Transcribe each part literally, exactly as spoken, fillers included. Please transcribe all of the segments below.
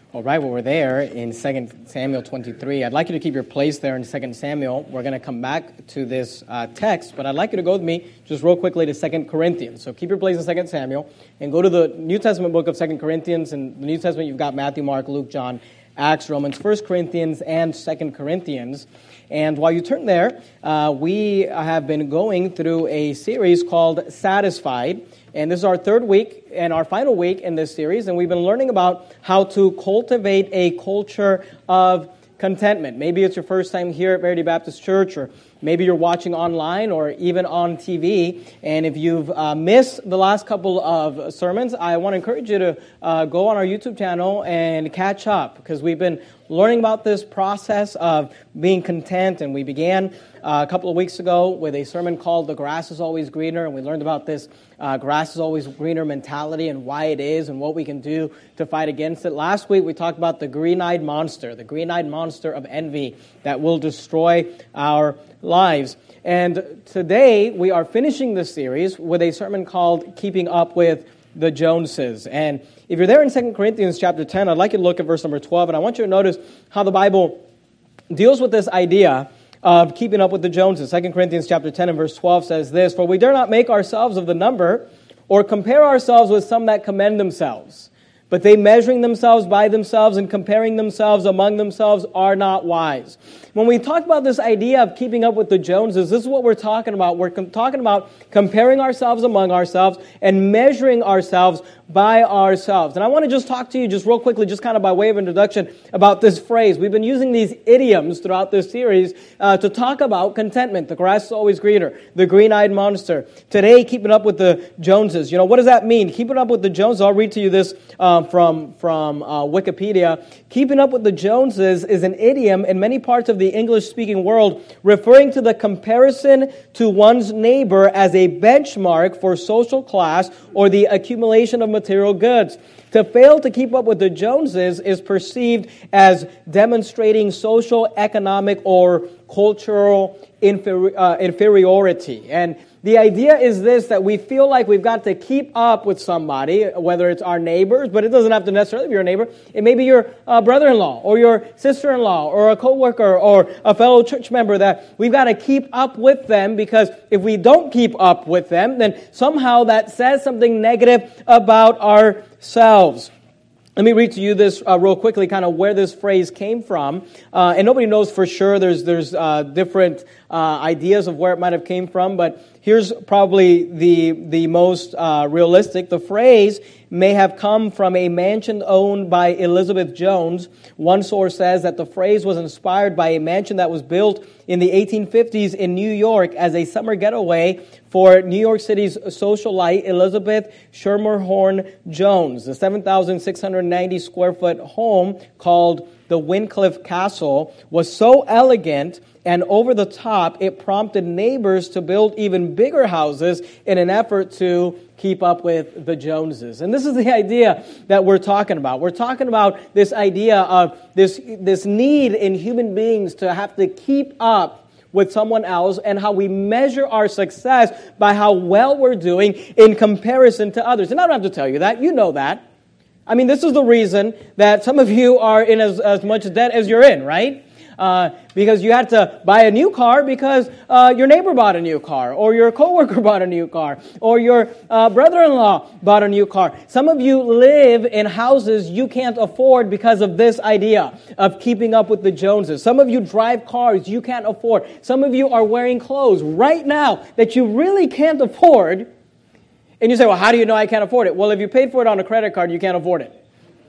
All right, well, we're there in Second Samuel twenty-three. I'd like you to keep your place there in Second Samuel. We're going to come back to this uh, text, but I'd like you to go with me just real quickly to Second Corinthians. So keep your place in Second Samuel and go to the New Testament book of Second Corinthians. In the New Testament, you've got Matthew, Mark, Luke, John, Acts, Romans, First Corinthians, and Second Corinthians. And while you turn there, uh, we have been going through a series called Satisfied. And this is our third week and our final week in this series. And we've been learning about how to cultivate a culture of contentment. Maybe it's your first time here at Verity Baptist Church, or maybe you're watching online or even on T V. And if you've uh, missed the last couple of sermons, I want to encourage you to uh, go on our YouTube channel and catch up, because we've been learning about this process of being content. And we began uh, a couple of weeks ago with a sermon called The Grass is Always Greener. And we learned about this uh, grass is always greener mentality and why it is and what we can do to fight against it. Last week we talked about the green-eyed monster, the green-eyed monster of envy that will destroy our lives. And today we are finishing this series with a sermon called Keeping Up with the Joneses. And if you're there in Second Corinthians chapter ten, I'd like you to look at verse number twelve, and I want you to notice how the Bible deals with this idea of keeping up with the Joneses. Second Corinthians chapter ten and verse twelve says this: "For we dare not make ourselves of the number, or compare ourselves with some that commend themselves. But they, measuring themselves by themselves and comparing themselves among themselves, are not wise." When we talk about this idea of keeping up with the Joneses, this is what we're talking about. We're com- talking about comparing ourselves among ourselves and measuring ourselves by ourselves. And I want to just talk to you just real quickly, just kind of by way of introduction, about this phrase. We've been using these idioms throughout this series uh, to talk about contentment. The grass is always greener. The green-eyed monster. Today, keeping up with the Joneses. You know, what does that mean? Keeping up with the Joneses. I'll read to you this uh, from, from uh, Wikipedia. Keeping up with the Joneses is an idiom in many parts of the English-speaking world referring to the comparison to one's neighbor as a benchmark for social class or the accumulation of material goods. To fail to keep up with the Joneses is perceived as demonstrating social, economic, or cultural inferi- uh, inferiority. And the idea is this, that we feel like we've got to keep up with somebody, whether it's our neighbors, but it doesn't have to necessarily be your neighbor. It may be your uh, brother-in-law or your sister-in-law or a coworker or a fellow church member, that we've got to keep up with them, because if we don't keep up with them, then somehow that says something negative about ourselves. Let me read to you this uh, real quickly, kind of where this phrase came from. Uh, and nobody knows for sure. There's there's uh, different uh, ideas of where it might have came from, but here's probably the the most uh, realistic. The phrase may have come from a mansion owned by Elizabeth Jones. One source says that the phrase was inspired by a mansion that was built in the eighteen fifties in New York as a summer getaway for New York City's socialite Elizabeth Schermerhorn Jones. The seven thousand six hundred ninety square foot home called the Wincliffe Castle was so elegant and over the top, it prompted neighbors to build even bigger houses in an effort to keep up with the Joneses. And this is the idea that we're talking about. We're talking about this idea of this, this need in human beings to have to keep up with someone else, and how we measure our success by how well we're doing in comparison to others. And I don't have to tell you that. You know that. I mean, this is the reason that some of you are in as, as much debt as you're in, right? Uh, because you had to buy a new car because uh, your neighbor bought a new car, or your coworker bought a new car, or your uh, brother-in-law bought a new car. Some of you live in houses you can't afford because of this idea of keeping up with the Joneses. Some of you drive cars you can't afford. Some of you are wearing clothes right now that you really can't afford. And you say, well, how do you know I can't afford it? Well, if you paid for it on a credit card, you can't afford it.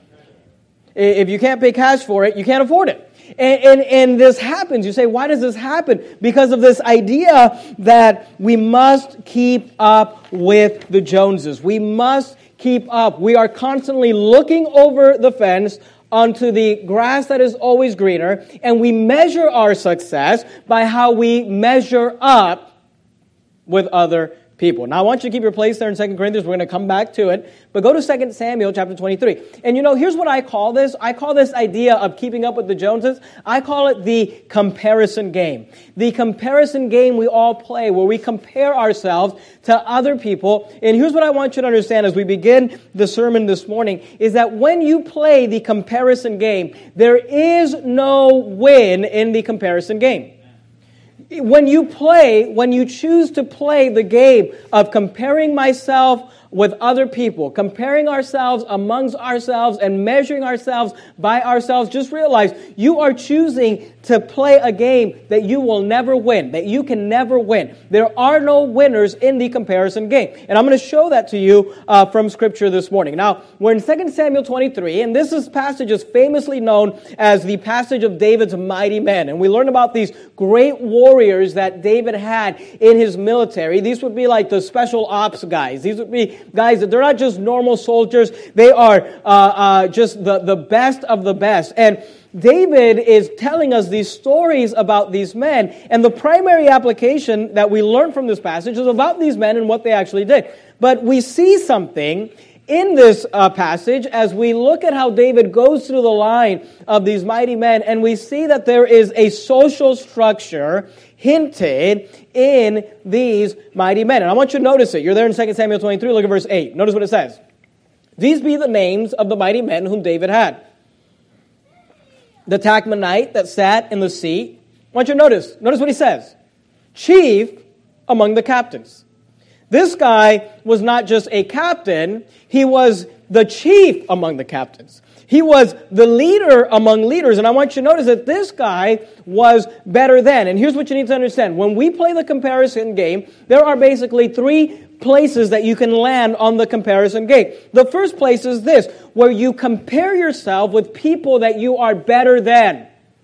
If you can't pay cash for it, you can't afford it. And, and, and this happens. You say, why does this happen? Because of this idea that we must keep up with the Joneses. We must keep up. We are constantly looking over the fence onto the grass that is always greener, and we measure our success by how we measure up with other people. Now, I want you to keep your place there in Second Corinthians. We're going to come back to it. But go to Second Samuel chapter twenty-three. And you know, here's what I call this. I call this idea of keeping up with the Joneses. I call it the comparison game. The comparison game we all play where we compare ourselves to other people. And here's what I want you to understand as we begin the sermon this morning is that when you play the comparison game, there is no win in the comparison game. When you play, when you choose to play the game of comparing myself with other people, comparing ourselves amongst ourselves and measuring ourselves by ourselves, just realize you are choosing to play a game that you will never win, that you can never win. There are no winners in the comparison game. And I'm going to show that to you uh, from Scripture this morning. Now, we're in Second Samuel twenty-three, and this is passage is famously known as the passage of David's mighty men. And we learn about these great warriors that David had in his military. These would be like the special ops guys. These would be guys that they're not just normal soldiers. They are uh, uh, just the, the best of the best. And David is telling us these stories about these men. And the primary application that we learn from this passage is about these men and what they actually did. But we see something in this uh, passage as we look at how David goes through the line of these mighty men, and we see that there is a social structure hinted in these mighty men. And I want you to notice it. You're there in Second Samuel twenty-three. Look at verse eight. Notice what it says. These be the names of the mighty men whom David had. The Tachmonite that sat in the seat. I want you to notice. Notice what he says. Chief among the captains. This guy was not just a captain. He was the chief among the captains. He was the leader among leaders. And I want you to notice that this guy was better than. And here's what you need to understand. When we play the comparison game, there are basically three places that you can land on the comparison game. The first place is this, where you compare yourself with people that you are better than.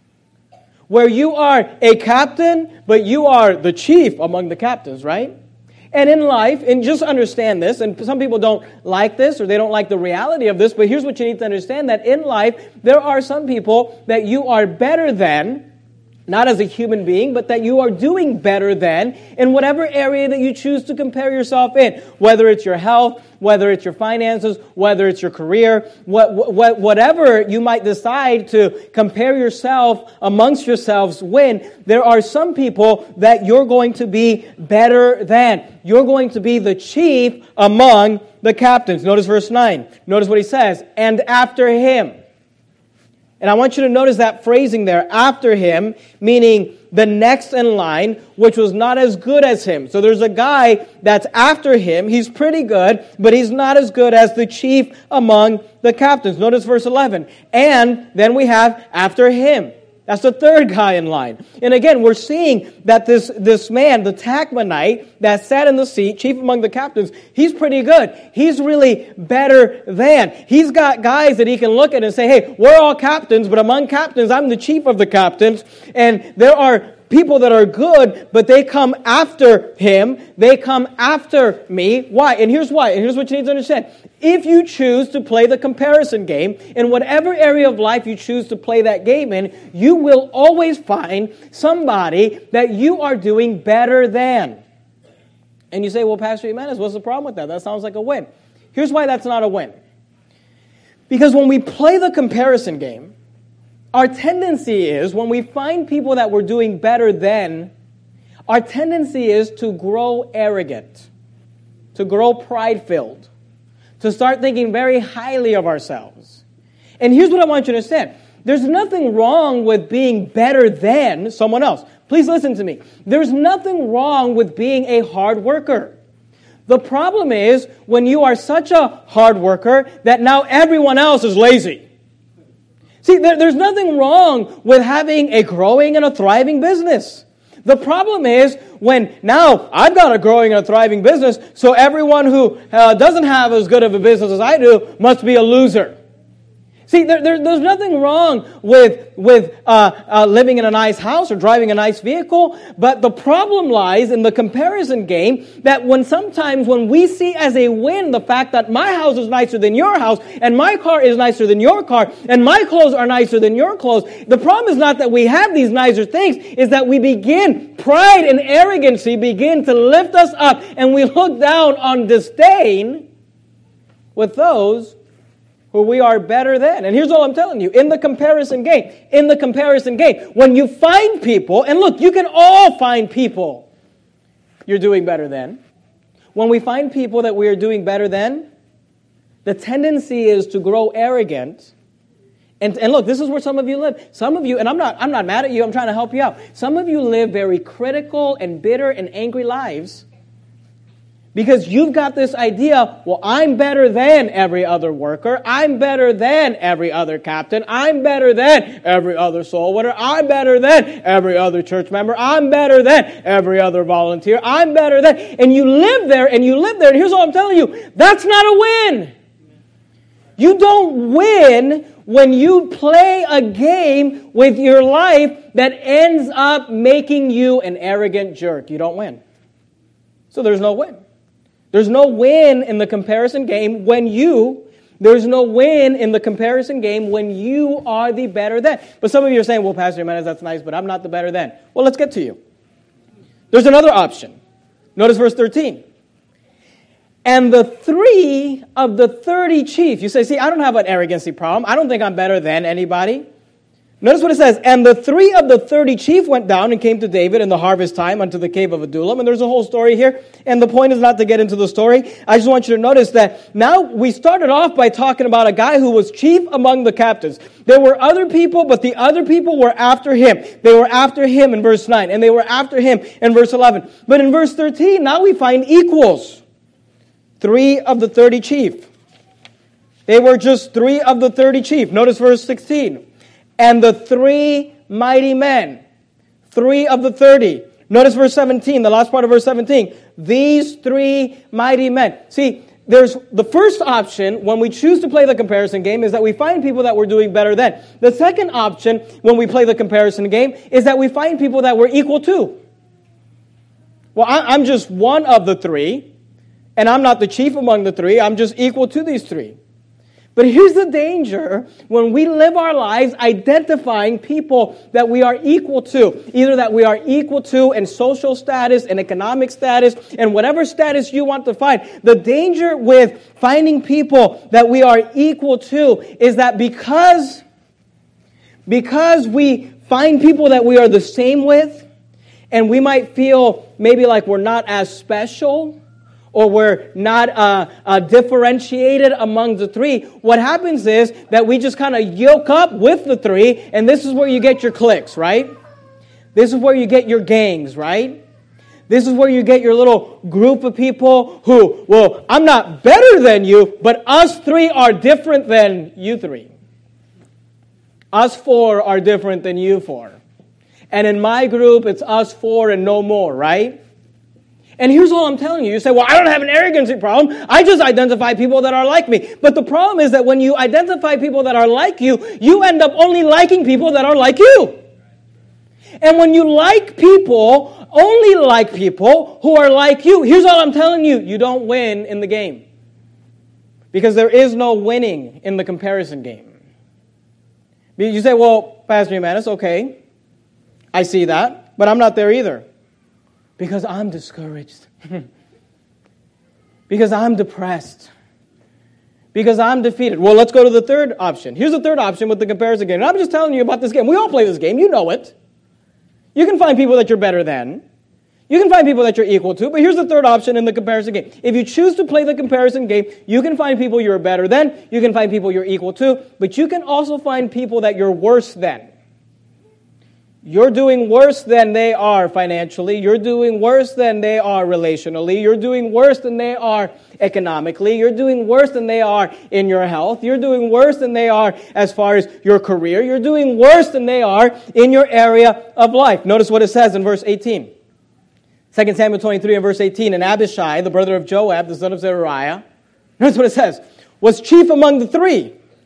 Where you are a captain, but you are the chief among the captains, right? And in life, and just understand this, and some people don't like this or they don't like the reality of this, but here's what you need to understand, that in life, there are some people that you are better than, not as a human being, but that you are doing better than in whatever area that you choose to compare yourself in. Whether it's your health, whether it's your finances, whether it's your career, what, what, whatever you might decide to compare yourself amongst yourselves when, there are some people that you're going to be better than. You're going to be the chief among the captains. Notice verse nine. Notice what he says. And after him. And I want you to notice that phrasing there, after him, meaning the next in line, which was not as good as him. So there's a guy that's after him. He's pretty good, but he's not as good as the chief among the captains. Notice verse eleven. And then we have after him. That's the third guy in line. And again, we're seeing that this, this man, the Tachmonite, that sat in the seat, chief among the captains, he's pretty good. He's really better than. He's got guys that he can look at and say, hey, we're all captains, but among captains, I'm the chief of the captains. And there are people that are good, but they come after him. They come after me. Why? And here's why. And here's what you need to understand. If you choose to play the comparison game, in whatever area of life you choose to play that game in, you will always find somebody that you are doing better than. And you say, well, Pastor Jimenez, what's the problem with that? That sounds like a win. Here's why that's not a win. Because when we play the comparison game, our tendency is, when we find people that we're doing better than, our tendency is to grow arrogant, to grow pride-filled, to start thinking very highly of ourselves. And here's what I want you to understand. There's nothing wrong with being better than someone else. Please listen to me. There's nothing wrong with being a hard worker. The problem is when you are such a hard worker that now everyone else is lazy. See, there, there's nothing wrong with having a growing and a thriving business. The problem is when now I've got a growing and a thriving business, so everyone who uh, doesn't have as good of a business as I do must be a loser. See, there, there, there's nothing wrong with, with uh, uh, living in a nice house or driving a nice vehicle, but the problem lies in the comparison game that when sometimes when we see as a win the fact that my house is nicer than your house, and my car is nicer than your car, and my clothes are nicer than your clothes, the problem is not that we have these nicer things, is that we begin, pride and arrogancy begin to lift us up, and we look down on disdain with those who we are better than. And here's all I'm telling you. In the comparison game, in the comparison game, when you find people, and look, you can all find people you're doing better than. When we find people that we are doing better than, the tendency is to grow arrogant. And, and look, this is where some of you live. Some of you, and I'm not, I'm not mad at you, I'm trying to help you out. Some of you live very critical and bitter and angry lives because you've got this idea, well, I'm better than every other worker. I'm better than every other captain. I'm better than every other soul winner. I'm better than every other church member. I'm better than every other volunteer. I'm better than. And you live there and you live there. And here's all I'm telling you. That's not a win. You don't win when you play a game with your life that ends up making you an arrogant jerk. You don't win. So there's no win. There's no win in the comparison game when you, there's no win in the comparison game when you are the better than. But some of you are saying, well, Pastor Jimenez, that's nice, but I'm not the better than. Well, let's get to you. There's another option. Notice verse thirteen. And the three of the thirty chief. You say, see, I don't have an arrogancy problem. I don't think I'm better than anybody. Notice what it says. And the three of the thirty chief went down and came to David in the harvest time unto the cave of Adullam. And there's a whole story here. And the point is not to get into the story. I just want you to notice that now we started off by talking about a guy who was chief among the captains. There were other people, but the other people were after him. They were after him in verse nine. And they were after him in verse eleven. But in verse thirteen, now we find equals. Three of the thirty chief. They were just three of the thirty chief. Notice verse sixteen. And the three mighty men. Three of the thirty. Notice verse seventeen, the last part of verse seventeen. These three mighty men. See, there's the first option when we choose to play the comparison game is that we find people that we're doing better than. The second option when we play the comparison game is that we find people that we're equal to. Well, I'm just one of the three. And I'm not the chief among the three. I'm just equal to these three. But here's the danger when we live our lives identifying people that we are equal to. Either that we are equal to in social status and economic status and whatever status you want to find. The danger with finding people that we are equal to is that because, because we find people that we are the same with and we might feel maybe like we're not as special or we're not uh, uh, differentiated among the three, what happens is that we just kind of yoke up with the three, and this is where you get your cliques, right? This is where you get your gangs, right? This is where you get your little group of people who, well, I'm not better than you, but us three are different than you three. Us four are different than you four. And in my group, it's us four and no more, right? And here's all I'm telling you. You say, well, I don't have an arrogancy problem. I just identify people that are like me. But the problem is that when you identify people that are like you, you end up only liking people that are like you. And when you like people, only like people who are like you, here's all I'm telling you. You don't win in the game. Because there is no winning in the comparison game. You say, well, Pastor Jimenez, okay. I see that. But I'm not there either. Because I'm discouraged. Because I'm depressed. Because I'm defeated. Well, let's go to the third option. Here's the third option with the comparison game. And I'm just telling you about this game. We all play this game. You know it. You can find people that you're better than. You can find people that you're equal to. But here's the third option in the comparison game. If you choose to play the comparison game, you can find people you're better than. You can find people you're equal to. But you can also find people that you're worse than. You're doing worse than they are financially. You're doing worse than they are relationally. You're doing worse than they are economically. You're doing worse than they are in your health. You're doing worse than they are as far as your career. You're doing worse than they are in your area of life. Notice what it says in verse eighteen. Second Samuel twenty-three and verse eighteen. And Abishai, the brother of Joab, the son of Zeruiah, notice what it says, was chief among the three.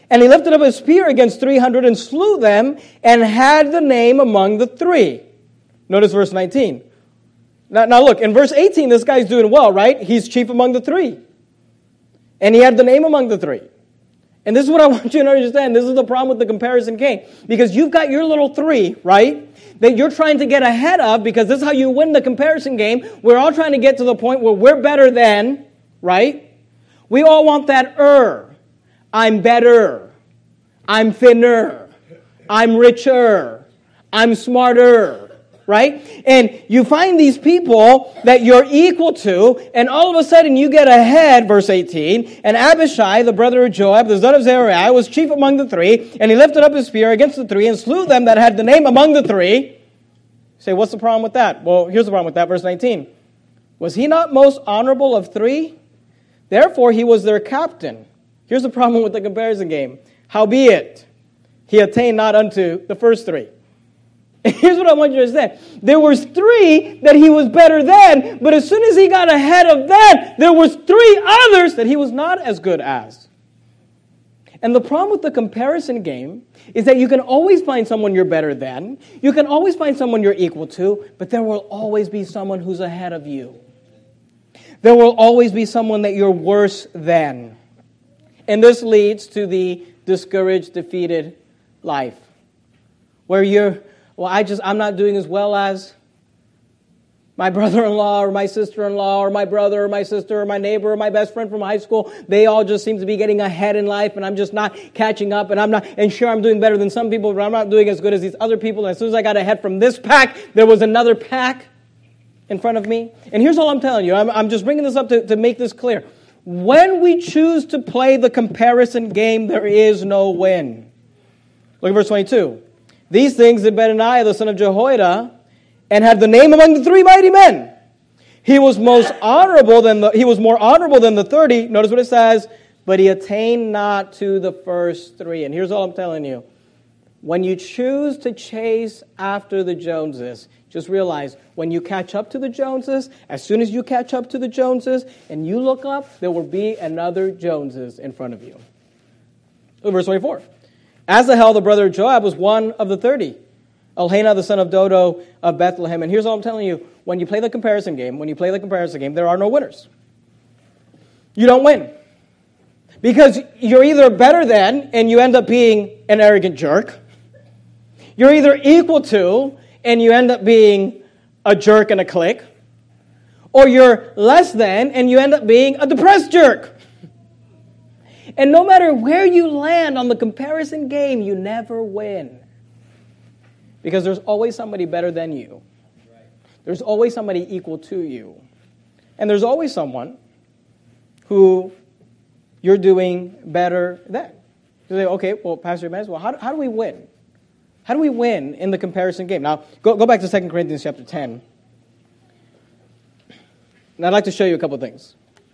And he lifted up his spear against three hundred and slew them and had the name among the three. Notice verse nineteen. Now, now look, in verse eighteen, this guy's doing well, right? He's chief among the three. And he had the name among the three. And this is what I want you to understand. This is the problem with the comparison game. Because you've got your little three, right? That you're trying to get ahead of, because this is how you win the comparison game. We're all trying to get to the point where we're better than, right? We all want that er. I'm better. I'm thinner. I'm richer. I'm smarter. Right? And you find these people that you're equal to, and all of a sudden you get ahead, verse eighteen, and Abishai, the brother of Joab, the son of Zeruiah, was chief among the three, and he lifted up his spear against the three and slew them that had the name among the three. You say, what's the problem with that? Well, here's the problem with that, verse nineteen. Was he not most honorable of three? Therefore he was their captain. Here's the problem with the comparison game. Howbeit, he attained not unto the first three. Here's what I want you to understand. There was three that he was better than, but as soon as he got ahead of that, there was three others that he was not as good as. And the problem with the comparison game is that you can always find someone you're better than. You can always find someone you're equal to, but there will always be someone who's ahead of you. There will always be someone that you're worse than. And this leads to the discouraged, defeated life, where you're Well, I just, I'm not doing as well as my brother-in-law or my sister-in-law or my brother or my sister or my neighbor or my best friend from high school. They all just seem to be getting ahead in life, and I'm just not catching up. And I'm not, and sure, I'm doing better than some people, but I'm not doing as good as these other people. And as soon as I got ahead from this pack, there was another pack in front of me. And here's all I'm telling you. I'm, I'm just bringing this up to, to make this clear. When we choose to play the comparison game, there is no win. Look at verse twenty-two. These things did Benaiah, the son of Jehoiada, and had the name among the three mighty men. He was most honorable than the, he was more honorable than the thirty. Notice what it says, but he attained not to the first three. And here's all I'm telling you. When you choose to chase after the Joneses, just realize when you catch up to the Joneses, as soon as you catch up to the Joneses and you look up, there will be another Joneses in front of you. Look at verse twenty-four. Asahel, the brother of Joab, was one of the thirty. Elhanan, the son of Dodo of Bethlehem. And here's all I'm telling you. When you play the comparison game, when you play the comparison game, there are no winners. You don't win. Because you're either better than, and you end up being an arrogant jerk. You're either equal to, and you end up being a jerk and a clique. Or you're less than, and you end up being a depressed jerk. And no matter where you land on the comparison game, you never win. Because there's always somebody better than you. There's always somebody equal to you. And there's always someone who you're doing better than. You say, okay, well, Pastor Emmanuel, well, how, how do we win? How do we win in the comparison game? Now, go, go back to Second Corinthians chapter ten. And I'd like to show you a couple of things.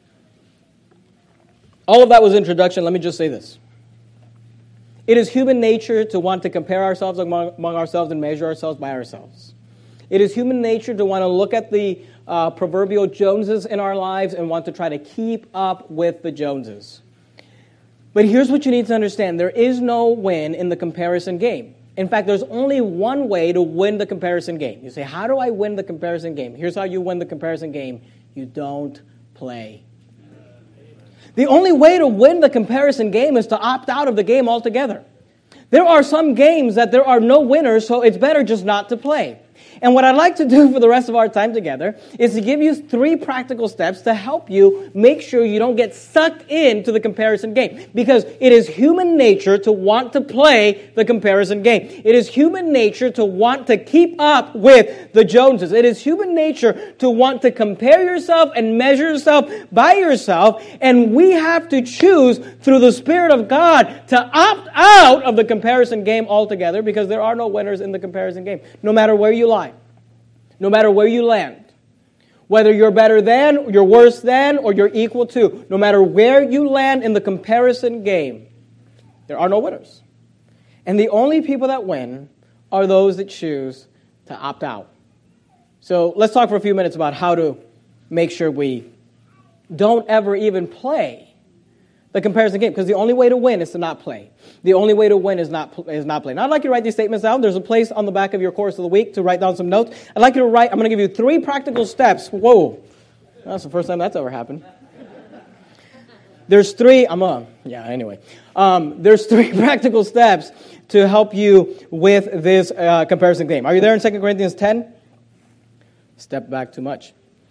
All of that was introduction. Let me just say this. It is human nature to want to compare ourselves among, among ourselves and measure ourselves by ourselves. It is human nature to want to look at the uh, proverbial Joneses in our lives and want to try to keep up with the Joneses. But here's what you need to understand. There is no win in the comparison game. In fact, there's only one way to win the comparison game. You say, how do I win the comparison game? Here's how you win the comparison game. You don't play. The only way to win the comparison game is to opt out of the game altogether. There are some games that there are no winners, so it's better just not to play. And what I'd like to do for the rest of our time together is to give you three practical steps to help you make sure you don't get sucked into the comparison game. Because it is human nature to want to play the comparison game. It is human nature to want to keep up with the Joneses. It is human nature to want to compare yourself and measure yourself by yourself. And we have to choose through the Spirit of God to opt out of the comparison game altogether, because there are no winners in the comparison game, no matter where you lie. No matter where you land, whether you're better than, you're worse than, or you're equal to, no matter where you land in the comparison game, there are no winners. And the only people that win are those that choose to opt out. So let's talk for a few minutes about how to make sure we don't ever even play the comparison game, because the only way to win is to not play. The only way to win is not is not play. Now, I'd like you to write these statements down. There's a place on the back of your course of the week to write down some notes. I'd like you to write, I'm going to give you three practical steps. Whoa. That's the first time that's ever happened. There's three, I'm on, yeah, anyway. Um, there's three practical steps to help you with this uh, comparison game. Are you there in Second Corinthians ten? Step back too much.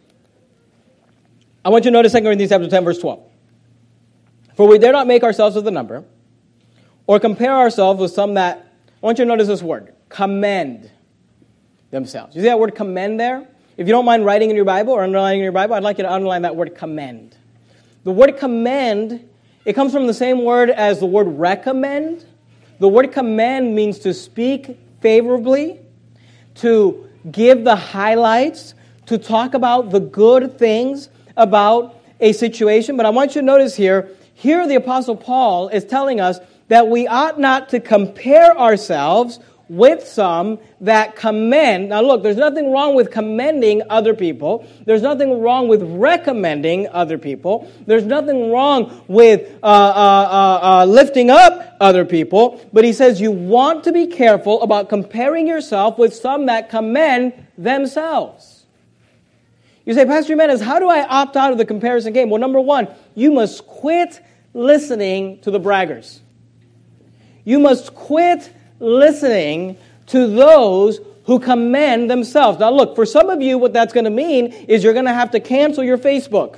I want you to notice Second Corinthians chapter ten, verse twelve. For we dare not make ourselves of the number, or compare ourselves with some that, I want you to notice this word, commend themselves. You see that word commend there? If you don't mind writing in your Bible or underlining in your Bible, I'd like you to underline that word commend. The word commend, it comes from the same word as the word recommend. The word commend means to speak favorably, to give the highlights, to talk about the good things about a situation. But I want you to notice here, here the Apostle Paul is telling us that we ought not to compare ourselves with some that commend. Now look, there's nothing wrong with commending other people. There's nothing wrong with recommending other people. There's nothing wrong with uh, uh, uh, uh, lifting up other people. But he says you want to be careful about comparing yourself with some that commend themselves. You say, Pastor Jimenez, how do I opt out of the comparison game? Well, number one, you must quit listening to the braggers. You must quit listening to those who commend themselves. Now look, for some of you, what that's going to mean is you're going to have to cancel your Facebook.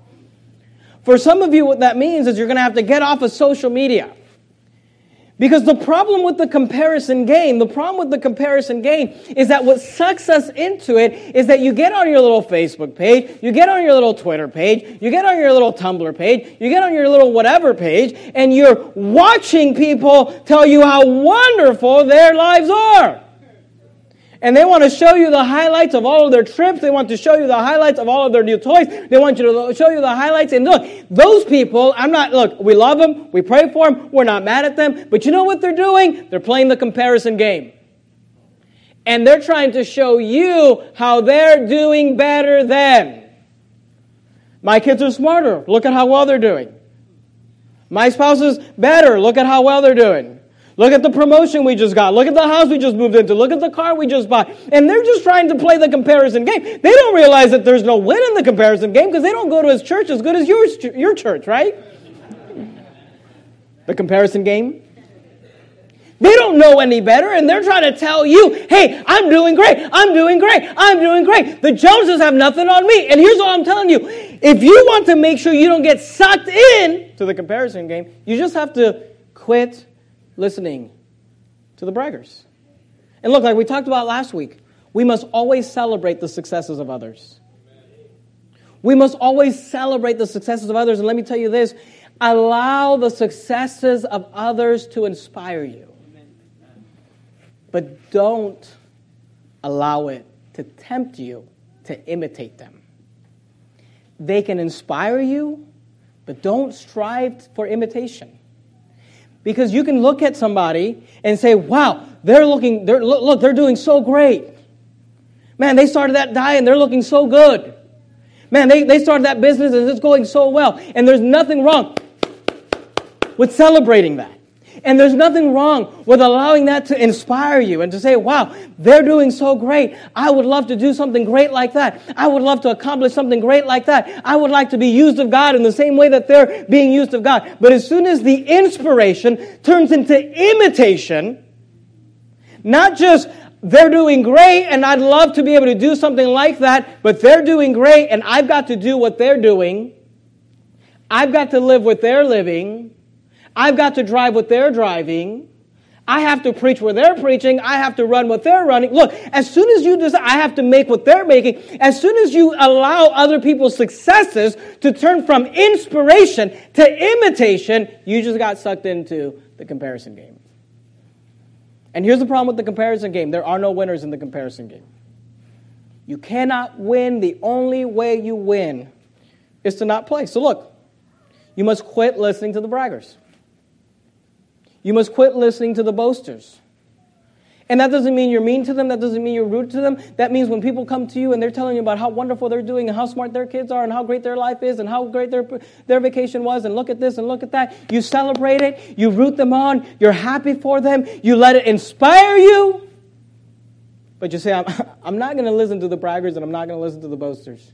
For some of you, what that means is you're going to have to get off of social media. Because the problem with the comparison game, the problem with the comparison game is that what sucks us into it is that you get on your little Facebook page, you get on your little Twitter page, you get on your little Tumblr page, you get on your little whatever page, and you're watching people tell you how wonderful their lives are. And they want to show you the highlights of all of their trips. They want to show you the highlights of all of their new toys. They want you to show you the highlights. And look, those people, I'm not, look, we love them. We pray for them. We're not mad at them. But you know what they're doing? They're playing the comparison game. And they're trying to show you how they're doing better than. My kids are smarter. Look at how well they're doing. My spouse is better. Look at how well they're doing. Look at the promotion we just got. Look at the house we just moved into. Look at the car we just bought. And they're just trying to play the comparison game. They don't realize that there's no win in the comparison game because they don't go to his church as good as your, your church, right? The comparison game. They don't know any better, and they're trying to tell you, hey, I'm doing great. I'm doing great. I'm doing great. The Joneses have nothing on me. And here's what I'm telling you. If you want to make sure you don't get sucked in to the comparison game, you just have to quit listening to the braggers. And look, like we talked about last week, we must always celebrate the successes of others. We must always celebrate the successes of others. And let me tell you this, allow the successes of others to inspire you. But don't allow it to tempt you to imitate them. They can inspire you, but don't strive for imitation. Because you can look at somebody and say, wow, they're looking, they're, look, look, they're doing so great. Man, they started that diet and they're looking so good. Man, they, they started that business and it's going so well. And there's nothing wrong with celebrating that. And there's nothing wrong with allowing that to inspire you and to say, wow, they're doing so great. I would love to do something great like that. I would love to accomplish something great like that. I would like to be used of God in the same way that they're being used of God. But as soon as the inspiration turns into imitation, not just they're doing great and I'd love to be able to do something like that, but they're doing great and I've got to do what they're doing. I've got to live what they're living. I've got to drive what they're driving. I have to preach what they're preaching. I have to run what they're running. Look, as soon as you decide, I have to make what they're making. As soon as you allow other people's successes to turn from inspiration to imitation, you just got sucked into the comparison game. And here's the problem with the comparison game. There are no winners in the comparison game. You cannot win. The only way you win is to not play. So look, you must quit listening to the braggers. You must quit listening to the boasters. And that doesn't mean you're mean to them. That doesn't mean you're rude to them. That means when people come to you and they're telling you about how wonderful they're doing and how smart their kids are and how great their life is and how great their, their vacation was and look at this and look at that, you celebrate it, you root them on, you're happy for them, you let it inspire you. But you say, I'm, I'm not going to listen to the braggers and I'm not going to listen to the boasters.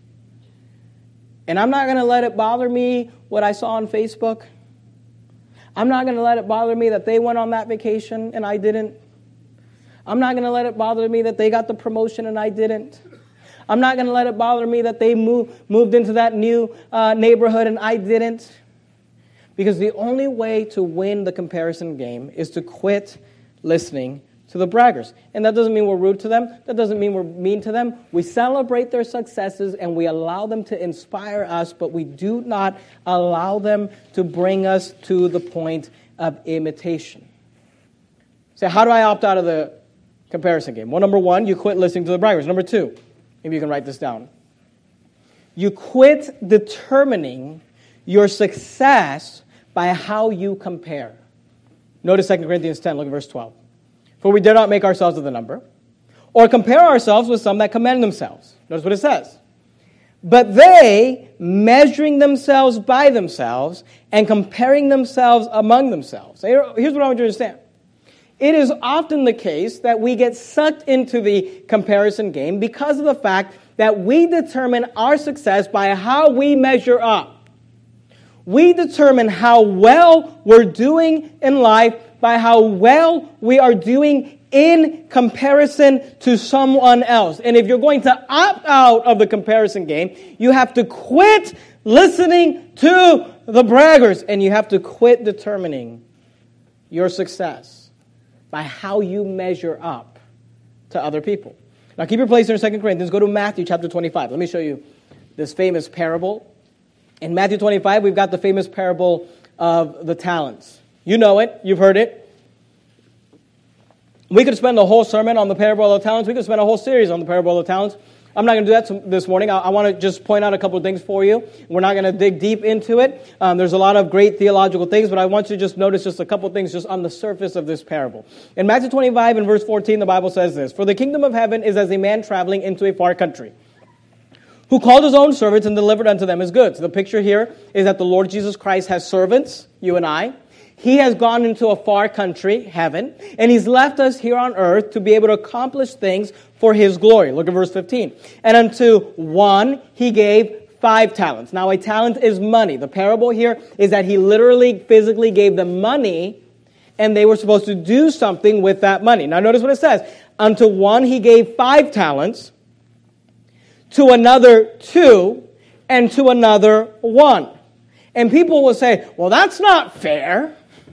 And I'm not going to let it bother me what I saw on Facebook. I'm not going to let it bother me that they went on that vacation and I didn't. I'm not going to let it bother me that they got the promotion and I didn't. I'm not going to let it bother me that they moved, moved into that new uh, neighborhood and I didn't. Because the only way to win the comparison game is to quit listening to the braggers. And that doesn't mean we're rude to them. That doesn't mean we're mean to them. We celebrate their successes and we allow them to inspire us, but we do not allow them to bring us to the point of imitation. So how do I opt out of the comparison game? Well, number one, you quit listening to the braggers. Number two, maybe you can write this down. You quit determining your success by how you compare. Notice Second Corinthians ten, look at verse twelve. For we dare not make ourselves of the number, or compare ourselves with some that commend themselves. Notice what it says. But they, measuring themselves by themselves, and comparing themselves among themselves. Here's what I want you to understand. It is often the case that we get sucked into the comparison game because of the fact that we determine our success by how we measure up. We determine how well we're doing in life by how well we are doing in comparison to someone else. And if you're going to opt out of the comparison game, you have to quit listening to the braggers, and you have to quit determining your success by how you measure up to other people. Now keep your place there in Second Corinthians. Go to Matthew chapter twenty-five. Let me show you this famous parable. In Matthew twenty-five, we've got the famous parable of the talents. You know it. You've heard it. We could spend a whole sermon on the parable of the talents. We could spend a whole series on the parable of the talents. I'm not going to do that this morning. I, I want to just point out a couple of things for you. We're not going to dig deep into it. Um, there's a lot of great theological things, but I want you to just notice just a couple of things just on the surface of this parable. In Matthew twenty-five and verse fourteen, the Bible says this: For the kingdom of heaven is as a man traveling into a far country, who called his own servants and delivered unto them his goods. The picture here is that the Lord Jesus Christ has servants, you and I. He has gone into a far country, heaven, and he's left us here on earth to be able to accomplish things for his glory. Look at verse fifteen. And unto one he gave five talents. Now a talent is money. The parable here is that he literally, physically gave them money, and they were supposed to do something with that money. Now notice what it says. Unto one he gave five talents, to another two, and to another one. And people will say, well, that's not fair.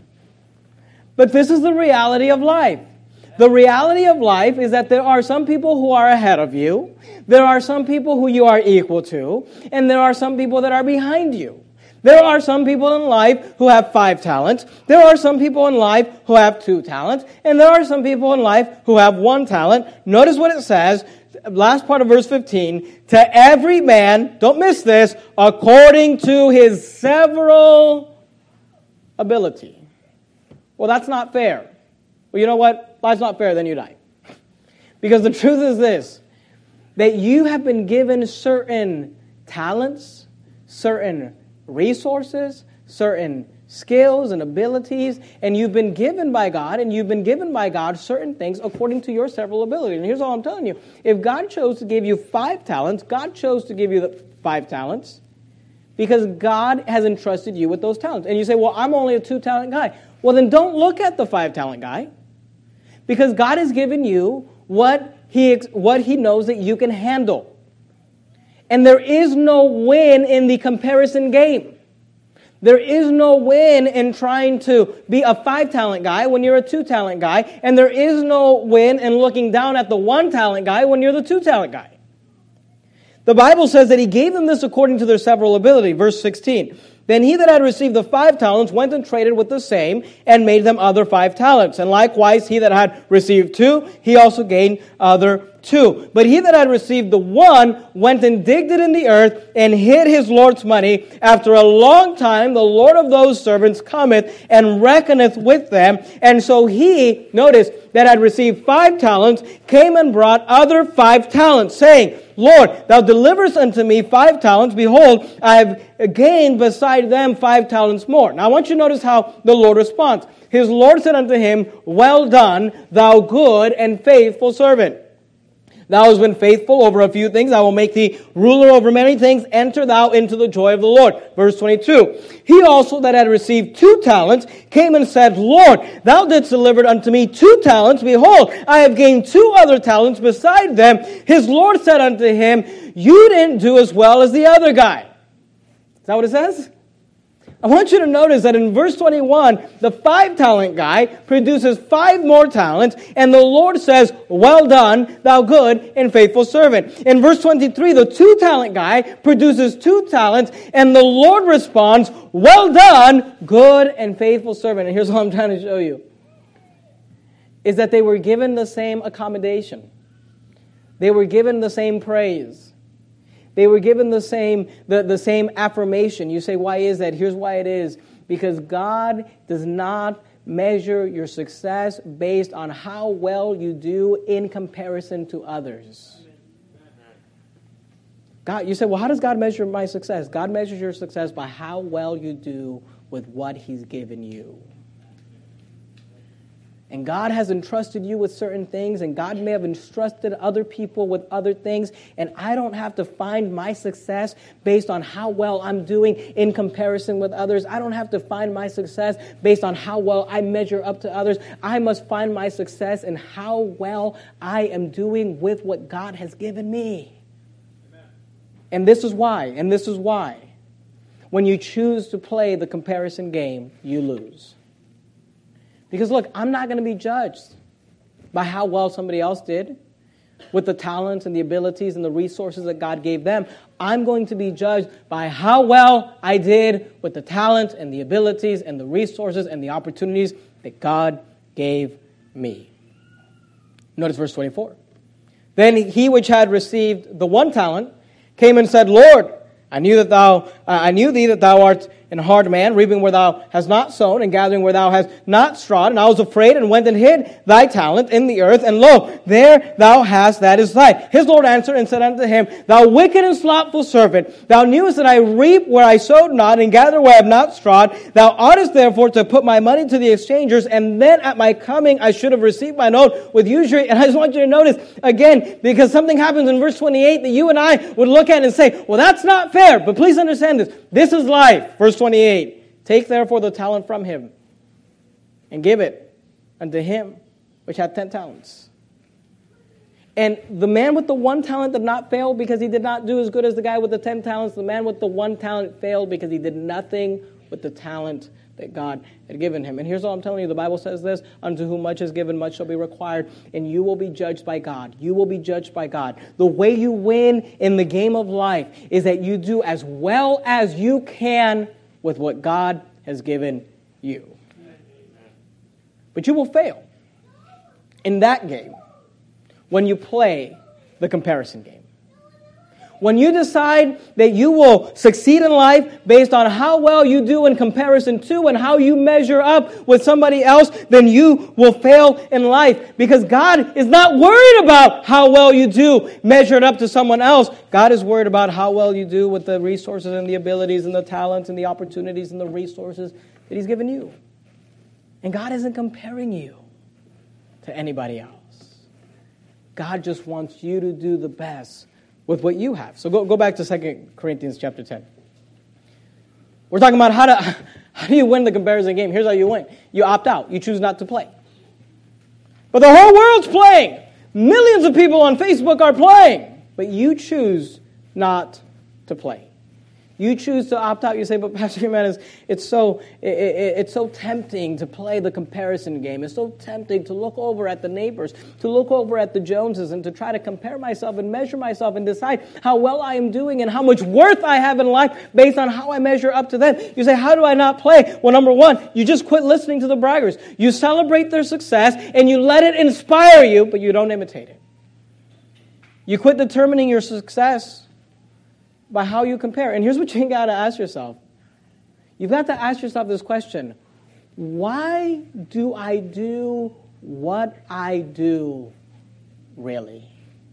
But this is the reality of life. The reality of life is that there are some people who are ahead of you, there are some people who you are equal to, and there are some people that are behind you. There are some people in life who have five talents, there are some people in life who have two talents, and there are some people in life who have one talent. Notice what it says, last part of verse fifteen, to every man, don't miss this, according to his several ability. Well, that's not fair. Well, you know what? Life's not fair, then you die. Because the truth is this, that you have been given certain talents, certain resources, certain skills and abilities, and you've been given by God, and you've been given by God certain things according to your several abilities. And here's all I'm telling you. If God chose to give you five talents, God chose to give you the five talents because God has entrusted you with those talents. And you say, well, I'm only a two-talent guy. Well, then don't look at the five-talent guy, because God has given you what he, what he knows that you can handle. And there is no win in the comparison game. There is no win in trying to be a five-talent guy when you're a two-talent guy, and there is no win in looking down at the one-talent guy when you're the two-talent guy. The Bible says that he gave them this according to their several ability. Verse sixteen. Then he that had received the five talents went and traded with the same, and made them other five talents. And likewise he that had received two, he also gained other two. But he that had received the one went and digged it in the earth and hid his Lord's money. After a long time, the Lord of those servants cometh and reckoneth with them. And so he, notice, that had received five talents, came and brought other five talents, saying, Lord, thou deliverest unto me five talents. Behold, I have gained beside them five talents more. Now I want you to notice how the Lord responds. His Lord said unto him, Well done, thou good and faithful servant. Thou hast been faithful over a few things. I will make thee ruler over many things. Enter thou into the joy of the Lord. Verse twenty-two. He also that had received two talents came and said, Lord, thou didst deliver unto me two talents. Behold, I have gained two other talents beside them. His Lord said unto him, You didn't do as well as the other guy. Is that what it says? I want you to notice that in verse twenty-one, the five-talent guy produces five more talents, and the Lord says, Well done, thou good and faithful servant. In verse twenty-three, the two-talent guy produces two talents, and the Lord responds, Well done, good and faithful servant. And here's what I'm trying to show you, is that they were given the same accommodation. They were given the same praise. They were given the same, the, the same affirmation. You say, why is that? Here's why it is. Because God does not measure your success based on how well you do in comparison to others. God, you say, well, how does God measure my success? God measures your success by how well you do with what He's given you. And God has entrusted you with certain things, and God may have entrusted other people with other things, and I don't have to find my success based on how well I'm doing in comparison with others. I don't have to find my success based on how well I measure up to others. I must find my success in how well I am doing with what God has given me. Amen. And this is why, and this is why, when you choose to play the comparison game, you lose. Because look, I'm not going to be judged by how well somebody else did with the talents and the abilities and the resources that God gave them. I'm going to be judged by how well I did with the talents and the abilities and the resources and the opportunities that God gave me. Notice verse twenty-four. Then he which had received the one talent came and said, Lord, I knew that thou, uh, I knew thee that thou art an hard man, reaping where thou hast not sown, and gathering where thou hast not strawed. And I was afraid, and went and hid thy talent in the earth. And lo, there thou hast that is thine. His Lord answered and said unto him, Thou wicked and slothful servant, thou knewest that I reap where I sowed not, and gather where I have not strawed. Thou oughtest therefore to put my money to the exchangers, and then at my coming I should have received my note with usury. And I just want you to notice, again, because something happens in verse twenty-eight that you and I would look at and say, well, that's not fair. But please understand this. This is life. Verse twenty-eight. Take therefore the talent from him, and give it unto him which had ten talents. And the man with the one talent did not fail because he did not do as good as the guy with the ten talents. The man with the one talent failed because he did nothing with the talent that God had given him. And here's all I'm telling you. The Bible says this, unto whom much is given, much shall be required. And you will be judged by God. You will be judged by God. The way you win in the game of life is that you do as well as you can with what God has given you. But you will fail in that game when you play the comparison game. When you decide that you will succeed in life based on how well you do in comparison to and how you measure up with somebody else, then you will fail in life. Because God is not worried about how well you do measured up to someone else. God is worried about how well you do with the resources and the abilities and the talents and the opportunities and the resources that He's given you. And God isn't comparing you to anybody else. God just wants you to do the best with what you have. So go, go back to Second Corinthians chapter ten. We're talking about how to how do you win the comparison game. Here's how you win. You opt out. You choose not to play. But the whole world's playing. Millions of people on Facebook are playing. But you choose not to play. You choose to opt out. You say, but Pastor Jimenez, it's so it, it, it's so tempting to play the comparison game. It's so tempting to look over at the neighbors, to look over at the Joneses, and to try to compare myself and measure myself and decide how well I am doing and how much worth I have in life based on how I measure up to them. You say, how do I not play? Well, number one, you just quit listening to the braggers. You celebrate their success and you let it inspire you, but you don't imitate it. You quit determining your success by how you compare. And here's what you got to ask yourself. You've got to ask yourself this question. Why do I do what I do, really?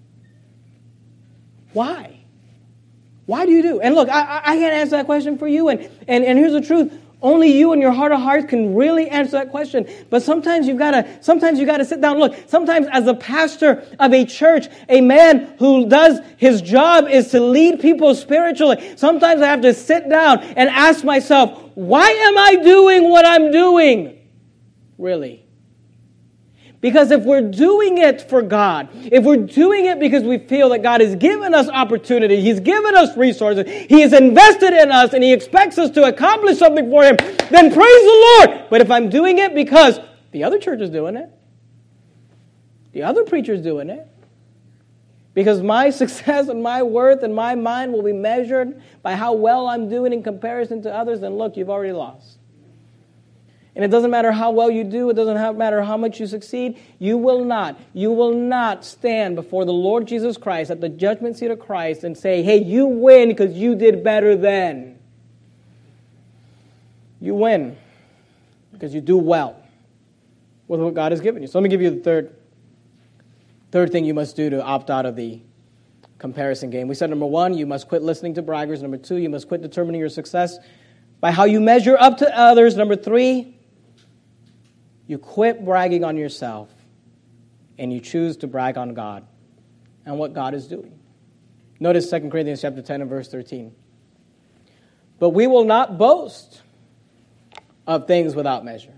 Why? Why do you do? And look, I, I can't answer that question for you. And, and, and here's the truth. Only you in your heart of hearts can really answer that question. But sometimes you've got to, sometimes you got to sit down. Look, sometimes as a pastor of a church, a man who does his job is to lead people spiritually. Sometimes I have to sit down and ask myself, why am I doing what I'm doing? Really? Because if we're doing it for God, if we're doing it because we feel that God has given us opportunity, He's given us resources, He has invested in us, and He expects us to accomplish something for Him, then praise the Lord. But if I'm doing it because the other church is doing it, the other preacher is doing it, because my success and my worth and my mind will be measured by how well I'm doing in comparison to others, then look, you've already lost. And it doesn't matter how well you do. It doesn't matter how much you succeed. You will not, you will not stand before the Lord Jesus Christ at the judgment seat of Christ and say, hey, you win because you did better than. You win because you do well with what God has given you. So let me give you the third, third thing you must do to opt out of the comparison game. We said number one, you must quit listening to braggers. Number two, you must quit determining your success by how you measure up to others. Number three, you quit bragging on yourself and you choose to brag on God and what God is doing. Notice Second Corinthians chapter ten and verse thirteen. But we will not boast of things without measure.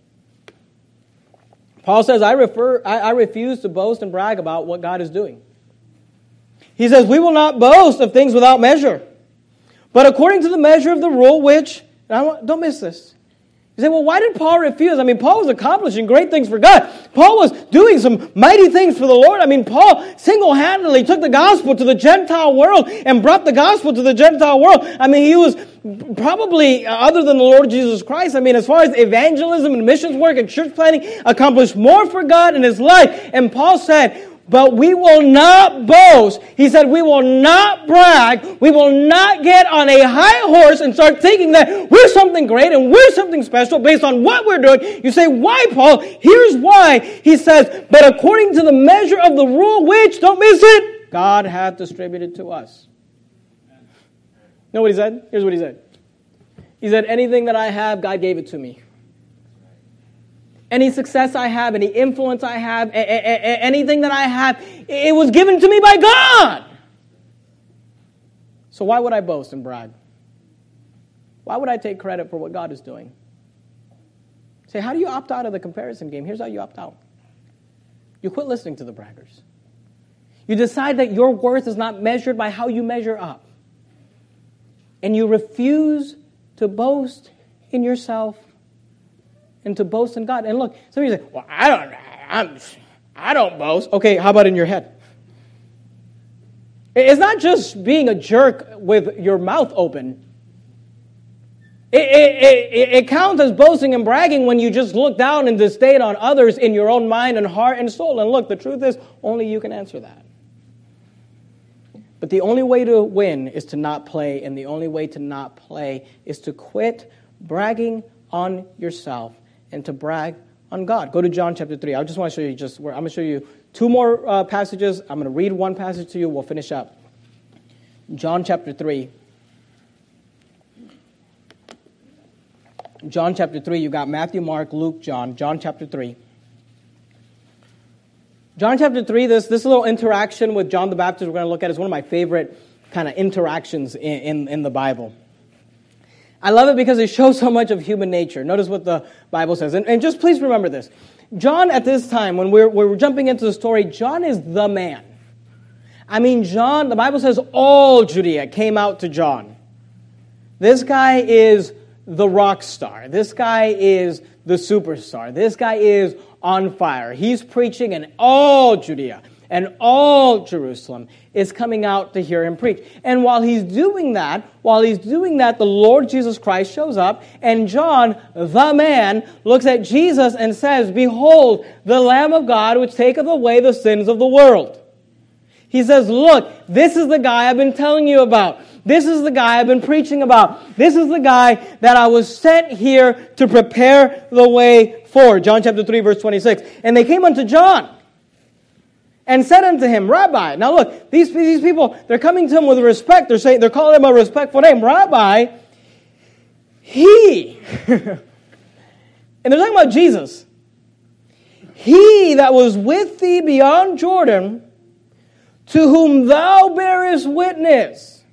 Paul says, I, refer, I, I refuse to boast and brag about what God is doing. He says, we will not boast of things without measure, but according to the measure of the rule which, and I want, don't miss this. You say, well, why did Paul refuse? I mean, Paul was accomplishing great things for God. Paul was doing some mighty things for the Lord. I mean, Paul single-handedly took the gospel to the Gentile world and brought the gospel to the Gentile world. I mean, he was probably, other than the Lord Jesus Christ, I mean, as far as evangelism and missions work and church planting, accomplished more for God in his life. And Paul said, but we will not boast. He said, we will not brag. We will not get on a high horse and start thinking that we're something great and we're something special based on what we're doing. You say, why, Paul? Here's why. He says, but according to the measure of the rule which, don't miss it, God hath distributed to us. You know what he said? Here's what he said. He said, anything that I have, God gave it to me. Any success I have, any influence I have, a- a- a- anything that I have, it was given to me by God. So why would I boast and brag? Why would I take credit for what God is doing? Say, how do you opt out of the comparison game? Here's how you opt out. You quit listening to the braggers. You decide that your worth is not measured by how you measure up. And you refuse to boast in yourself and to boast in God. And look, some of you say, well, I don't, I'm, I don't boast. Okay, how about in your head? It's not just being a jerk with your mouth open. It, it, it, it counts as boasting and bragging when you just look down and disdain on others in your own mind and heart and soul. And look, the truth is, only you can answer that. But the only way to win is to not play, and the only way to not play is to quit bragging on yourself and to brag on God. Go to John chapter three. I just want to show you just where I'm going to show you two more uh, passages. I'm going to read one passage to you. We'll finish up. John chapter three. John chapter three. You got Matthew, Mark, Luke, John. John chapter three. John chapter three, this, this little interaction with John the Baptist we're going to look at is one of my favorite kind of interactions in, in, in the Bible. I love it because it shows so much of human nature. Notice what the Bible says. And, and just please remember this. John, at this time, when we're, we're jumping into the story, John is the man. I mean, John, the Bible says all Judea came out to John. This guy is the rock star. This guy is the superstar. This guy is on fire. He's preaching, and all Judea and all Jerusalem is coming out to hear him preach. And while he's doing that, while he's doing that, the Lord Jesus Christ shows up, and John, the man, looks at Jesus and says, behold, the Lamb of God which taketh away the sins of the world. He says, look, this is the guy I've been telling you about. This is the guy I've been preaching about. This is the guy that I was sent here to prepare the way for. John chapter three, verse twenty-six. And they came unto John and said unto him, Rabbi. Now look, these, these people, they're coming to him with respect. They're saying, they're calling him a respectful name. Rabbi, he. And they're talking about Jesus. He that was with thee beyond Jordan, to whom thou bearest witness.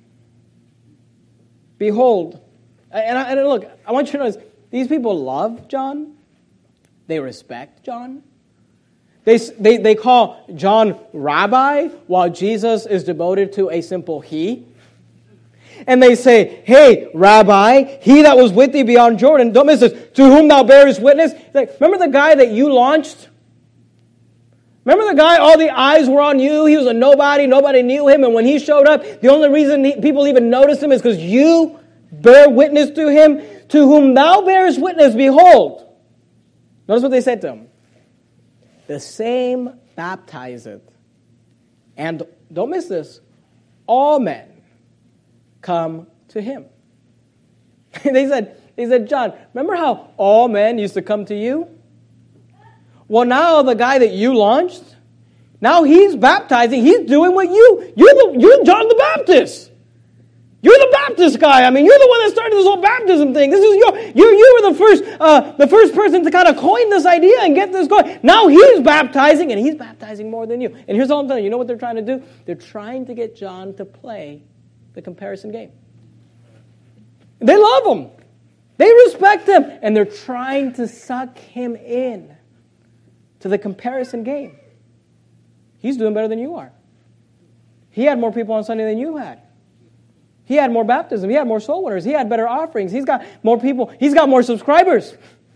Behold. And, I, and look, I want you to notice, these people love John. They respect John. They, they, they call John Rabbi, while Jesus is devoted to a simple he. And they say, hey, Rabbi, he that was with thee beyond Jordan, don't miss this, to whom thou bearest witness. Like, remember the guy that you launched? Remember the guy, all the eyes were on you? He was a nobody, nobody knew him, and when he showed up, the only reason he, people even noticed him is because you bear witness to him. To whom thou bearest witness, behold. Notice what they said to him. The same baptizeth. And don't miss this, all men come to him. they said, they said, John, remember how all men used to come to you? Well, now the guy that you launched, now he's baptizing. He's doing what you, you're, the, you're John the Baptist. You're the Baptist guy. I mean, you're the one that started this whole baptism thing. This is your, you, you were the first, uh, the first person to kind of coin this idea and get this going. Now he's baptizing, and he's baptizing more than you. And here's all I'm telling you. You know what they're trying to do? They're trying to get John to play the comparison game. They love him. They respect him. And they're trying to suck him in to the comparison game. He's doing better than you are. He had more people on Sunday than you had. He had more baptism. He had more soul winners. He had better offerings. He's got more people. He's got more subscribers.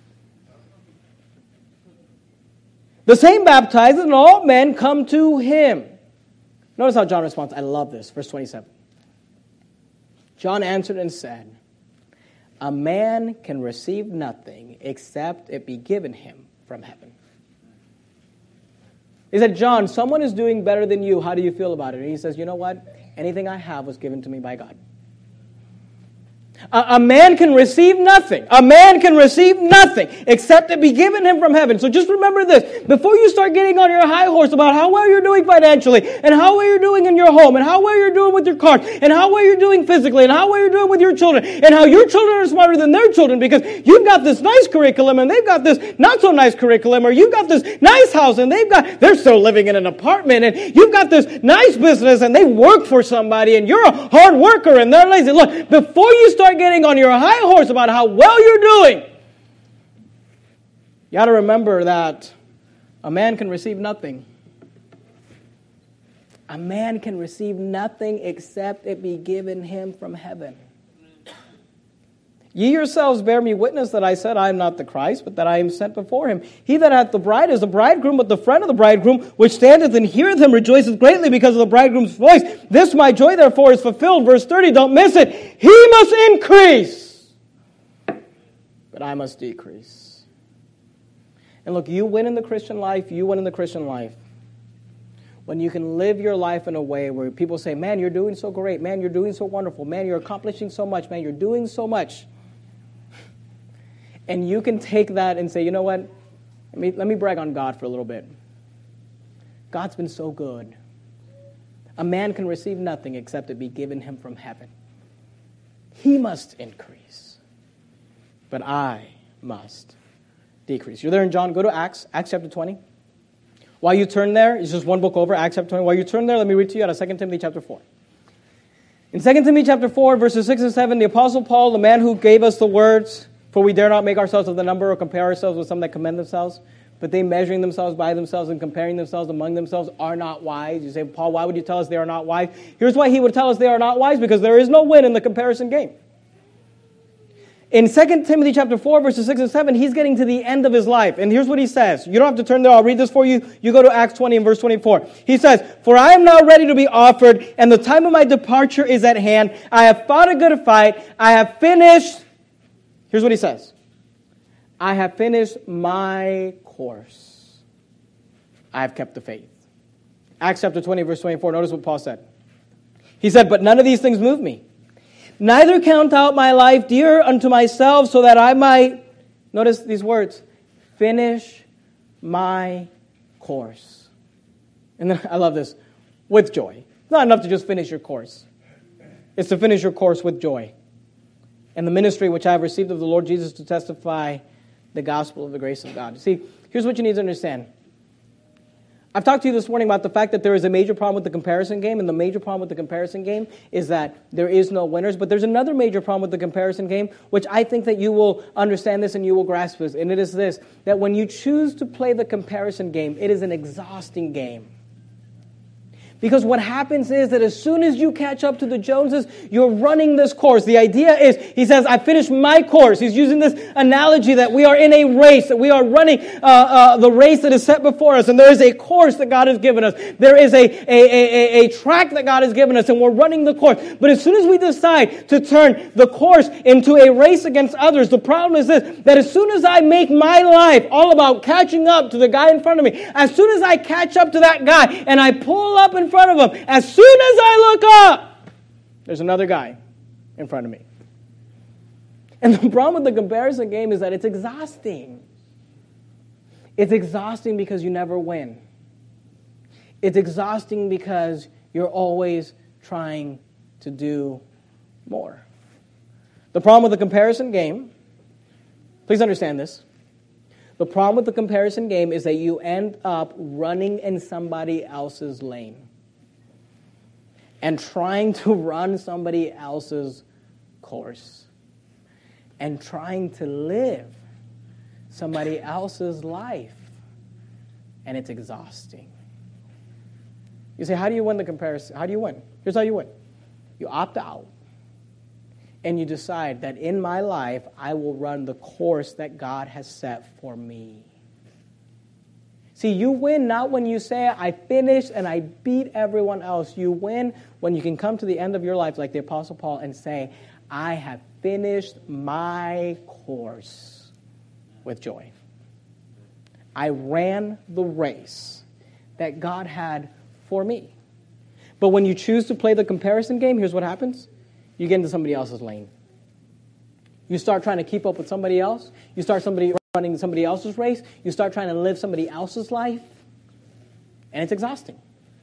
The same baptizes, and all men come to him. Notice how John responds. I love this. Verse twenty-seven. John answered and said, a man can receive nothing except it be given him from heaven. He said, John, someone is doing better than you. How do you feel about it? And he says, you know what? Anything I have was given to me by God. A, a man can receive nothing. A man can receive nothing except it be given him from heaven. So just remember this. Before you start getting on your high horse about how well you're doing financially, and how well you're doing in your home, and how well you're doing with your car, and how well you're doing physically, and how well you're doing with your children, and how your children are smarter than their children because you've got this nice curriculum and they've got this not so nice curriculum, or you've got this nice house and they've got, they're still living in an apartment, and you've got this nice business and they work for somebody and you're a hard worker and they're lazy. Look, before you start getting on your high horse about how well you're doing, you got to remember that a man can receive nothing. A man can receive nothing except it be given him from heaven. Ye yourselves bear me witness that I said I am not the Christ, but that I am sent before him. He that hath the bride is the bridegroom, but the friend of the bridegroom, which standeth and heareth him, rejoiceth greatly because of the bridegroom's voice. This my joy, therefore, is fulfilled. Verse thirty, don't miss it. He must increase, but I must decrease. And look, you win in the Christian life, you win in the Christian life when you can live your life in a way where people say, man, you're doing so great. Man, you're doing so wonderful. Man, you're accomplishing so much. Man, you're doing so much. And you can take that and say, you know what? Let me, let me brag on God for a little bit. God's been so good. A man can receive nothing except it be given him from heaven. He must increase, but I must decrease. You're there in John. Go to Acts, Acts chapter twenty. While you turn there, it's just one book over, Acts chapter twenty. While you turn there, let me read to you out of Second Timothy chapter four. In Second Timothy chapter four, verses six and seven, the Apostle Paul, the man who gave us the words, for we dare not make ourselves of the number or compare ourselves with some that commend themselves, but they measuring themselves by themselves and comparing themselves among themselves are not wise. You say, Paul, why would you tell us they are not wise? Here's why he would tell us they are not wise, because there is no win in the comparison game. In Second Timothy chapter four, verses six and seven, he's getting to the end of his life. And here's what he says. You don't have to turn there. I'll read this for you. You go to Acts twenty and verse twenty-four. He says, for I am now ready to be offered, and the time of my departure is at hand. I have fought a good fight. I have finished. Here's what he says. I have finished my course. I have kept the faith. Acts chapter twenty, verse twenty-four. Notice what Paul said. He said, but none of these things move me. Neither count out my life dear unto myself, so that I might, notice these words, finish my course. And then I love this, with joy. It's not enough to just finish your course. It's to finish your course with joy. And the ministry which I have received of the Lord Jesus to testify the gospel of the grace of God. See, here's what you need to understand. I've talked to you this morning about the fact that there is a major problem with the comparison game, and the major problem with the comparison game is that there is no winners. But there's another major problem with the comparison game, which I think that you will understand this and you will grasp this, and it is this, that when you choose to play the comparison game, it is an exhausting game. Because what happens is that as soon as you catch up to the Joneses, you're running this course. The idea is, he says, I finished my course. He's using this analogy that we are in a race, that we are running uh, uh, the race that is set before us. And there is a course that God has given us. There is a, a, a, a track that God has given us, and we're running the course. But as soon as we decide to turn the course into a race against others, the problem is this, that as soon as I make my life all about catching up to the guy in front of me, as soon as I catch up to that guy and I pull up in front of him, as soon as I look up, there's another guy in front of me. And the problem with the comparison game is that it's exhausting. It's exhausting because you never win. It's exhausting because you're always trying to do more. The problem with the comparison game, please understand this, the problem with the comparison game is that you end up running in somebody else's lane and trying to run somebody else's course and trying to live somebody else's life. And it's exhausting. You say, how do you win the comparison? How do you win? Here's how you win. You opt out and you decide that in my life, I will run the course that God has set for me. See, you win not when you say, I finished and I beat everyone else. You win when you can come to the end of your life like the Apostle Paul and say, I have finished my course with joy. I ran the race that God had for me. But when you choose to play the comparison game, here's what happens. You get into somebody else's lane. You start trying to keep up with somebody else. You start somebody running somebody else's race. You start trying to live somebody else's life. And it's exhausting.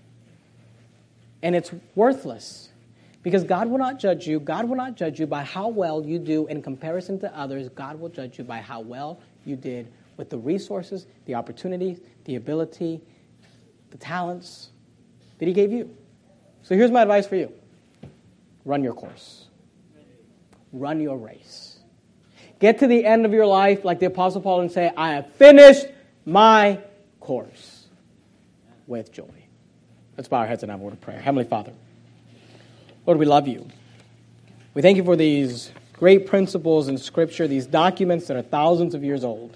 And it's worthless. Because God will not judge you. God will not judge you by how well you do in comparison to others. God will judge you by how well you did with the resources, the opportunities, the ability, the talents that He gave you. So here's my advice for you. Run your course. Run your race. Get to the end of your life like the Apostle Paul and say, I have finished my course with joy. Let's bow our heads and have a word of prayer. Heavenly Father, Lord, we love you. We thank you for these great principles in Scripture, these documents that are thousands of years old.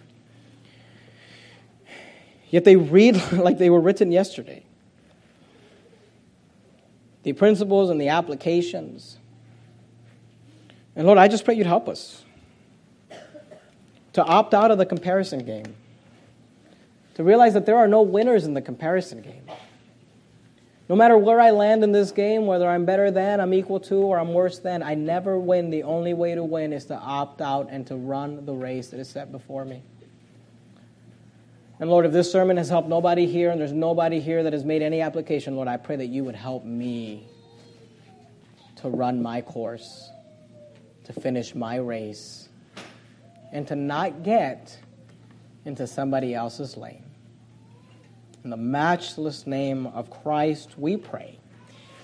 Yet they read like they were written yesterday. The principles and the applications. And Lord, I just pray you'd help us to opt out of the comparison game. To realize that there are no winners in the comparison game. No matter where I land in this game, whether I'm better than, I'm equal to, or I'm worse than, I never win. The only way to win is to opt out and to run the race that is set before me. And Lord, if this sermon has helped nobody here, and there's nobody here that has made any application, Lord, I pray that you would help me to run my course, to finish my race, and to not get into somebody else's lane. In the matchless name of Christ, we pray.